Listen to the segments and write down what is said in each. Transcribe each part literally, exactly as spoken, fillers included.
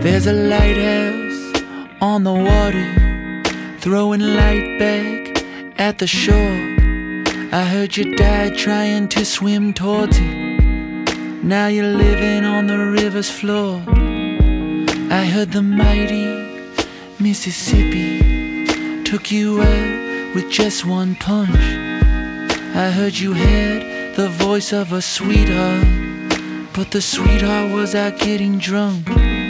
There's a lighthouse on the water, throwing light back at the shore. I heard you died trying to swim towards it. Now you're living on the river's floor. I heard the mighty Mississippi took you out with just one punch. I heard you had the voice of a sweetheart, but the sweetheart was out getting drunk.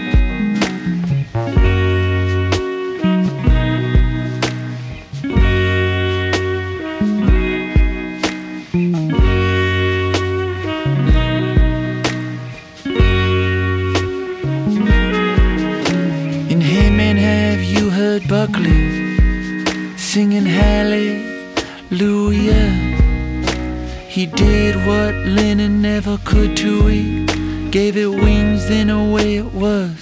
In Hayman, have you heard Buckley singing Hallelujah? He did what Lennon never could to it, gave it wings, then away it was.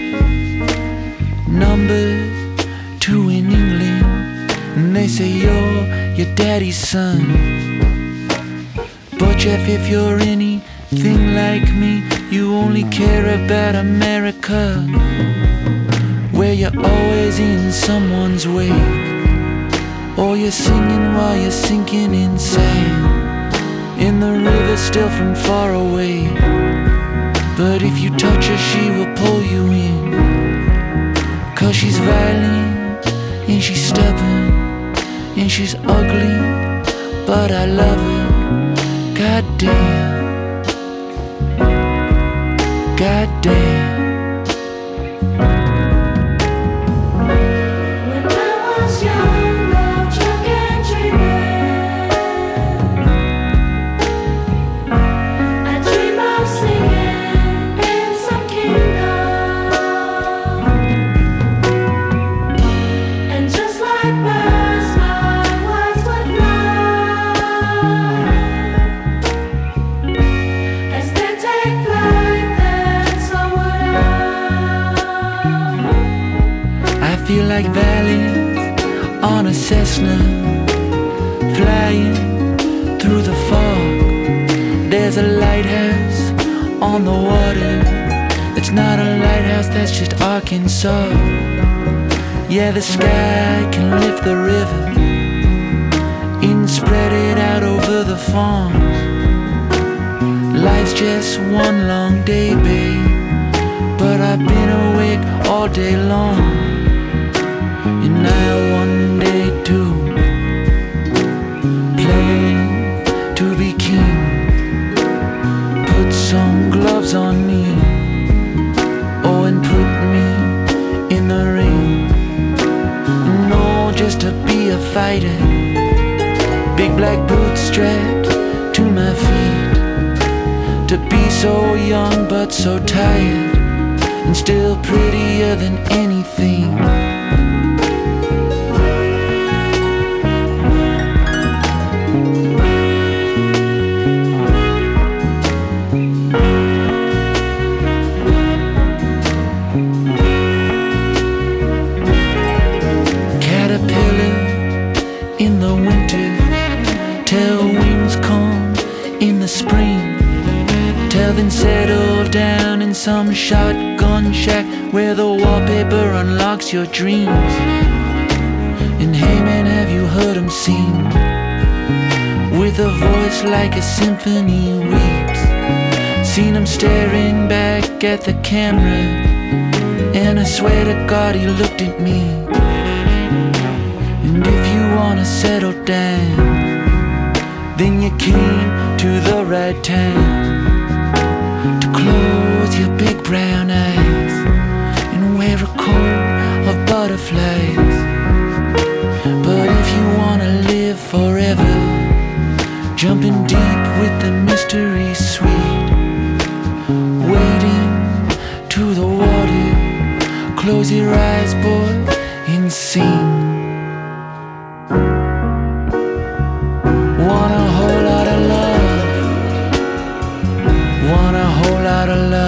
Number two in England, and they say you're your daddy's son. But Jeff, if you're anything like me, you only care about America, where you're always in someone's wake, or you're singing while you're sinking in sand, in the river still from far away. But if you touch her, she will pull you in, 'cause she's violent and she's stubborn and she's ugly, but I love her. God damn, God damn. I feel like valleys on a Cessna, flying through the fog. There's a lighthouse on the water. It's not a lighthouse, that's just Arkansas. Yeah, the sky can lift the river and spread it out over the farms. Life's just one long day, babe, but I've been awake all day long. And I one day too plan to be king. Put some gloves on me, oh, and put me in the ring. And all just to be a fighter, big black boots strapped to my feet. To be so young but so tired, and still prettier than anything. In the winter, till wings come in the spring, till then settle down in some shotgun shack where the wallpaper unlocks your dreams. And hey man, have you heard him sing? With a voice like a symphony weeps. Seen him staring back at the camera, and I swear to God he looked at me. And if you wanna settle down, then you came to the right time, to close your big brown eyes and wear a coat of butterflies. But if you wanna live forever, jumping deep with the mystery sweet, wading to the water, close your eyes, boy, and sing. Want a whole lot of love, want a whole lot of love.